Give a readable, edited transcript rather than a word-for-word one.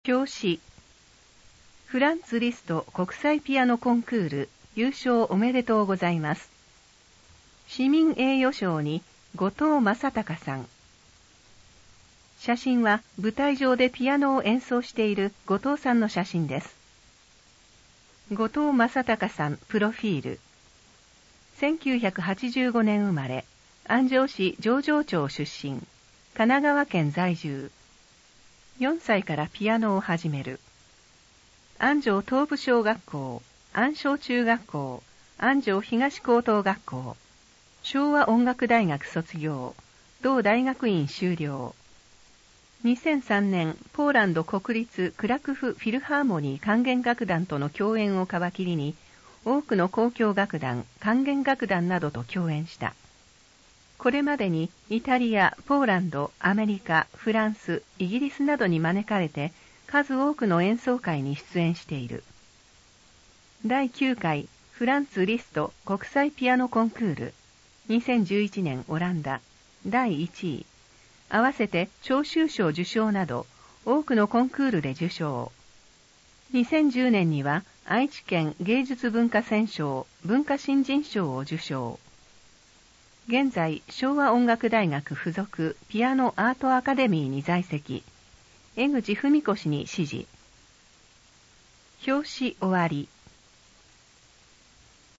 表紙。フランツ・リスト国際ピアノコンクール優勝おめでとうございます。市民栄誉賞に後藤正隆さん。写真は舞台上でピアノを演奏している後藤さんの写真です。後藤正隆さんプロフィール。1985年生まれ、安城市上城町出身、神奈川県在住。4歳からピアノを始める。安城東部小学校、安昌中学校、安城東高等学校、昭和音楽大学卒業、同大学院修了。2003年、ポーランド国立クラクフ・フィルハーモニー管弦楽団との共演を皮切りに、多くの交響楽団、管弦楽団などと共演した。これまでにイタリア、ポーランド、アメリカ、フランス、イギリスなどに招かれて数多くの演奏会に出演している。第9回フランツ・リスト国際ピアノコンクール2011年オランダ第1位。合わせて聴衆賞受賞など多くのコンクールで受賞。2010年には愛知県芸術文化選奨文化新人賞を受賞。現在、昭和音楽大学附属ピアノアートアカデミーに在籍。江口文子氏に師事。表紙終わり。